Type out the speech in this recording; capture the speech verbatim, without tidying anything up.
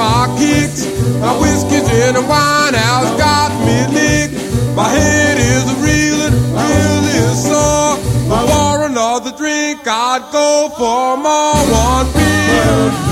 my kicks. My whiskey's in a wine house, got me licked. My head is reeling, really sore. For another drink, I'd go for more. One beer.